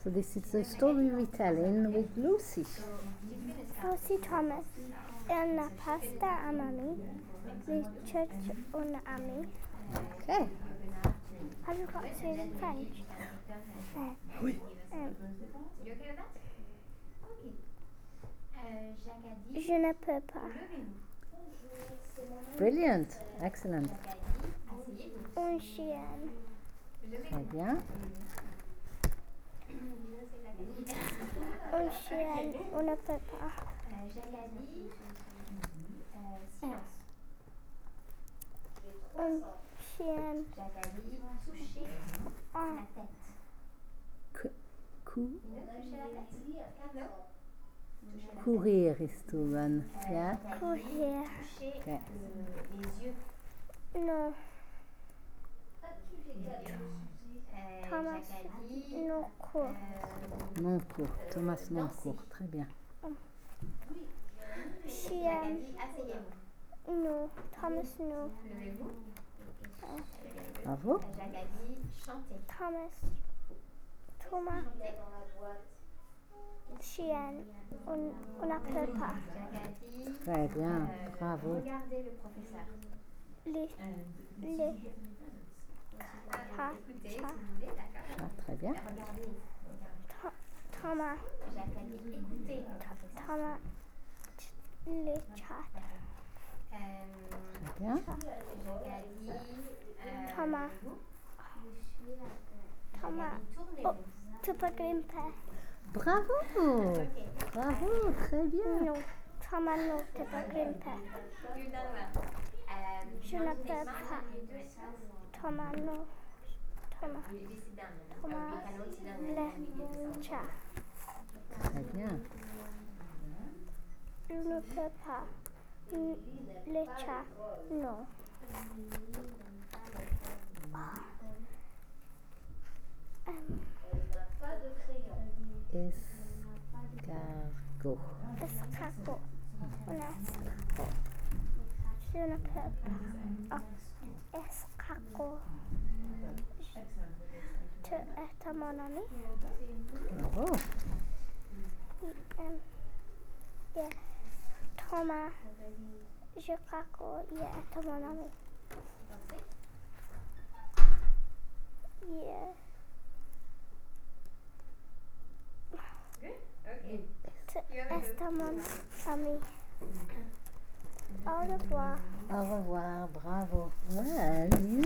So this is a story retelling with Lucy. Lucy Thomas and la pasta à mamie, Richard und Ami. Okay. Have you got to say it in French? Oui. Je ne peux pas. Brilliant. Excellent. Un chien. Très bien. Un chien, on ne peut pas. Un chien. Courir is to run. Yeah. Courir. Okay. Non. Thomas non court. Non court. Thomas non court. Très bien. Chien. Non. Thomas non. Bravo. Thomas. Chien. On n'appelle pas. Très bien. Bravo. Les chat. Très bien. Thomas. Les chats. Très bien. Thomas. Oh, tu peux grimper. Bravo. Bravo. Très bien. Non. Thomas, non, tu peux grimper. Je ne peux pas. Thomas, non. Thomas, le chat. Très bien. Je ne peux pas. Le chat, non. Escargot. Escargot. Un escargot. Je ne peux pas. Oh, escargot. Tu es mon ami? Bravo. Yeah. Thomas, je crois qu'il est mon ami. Yeah. Tu es mon ami. Au revoir. Au revoir. Bravo. Well, you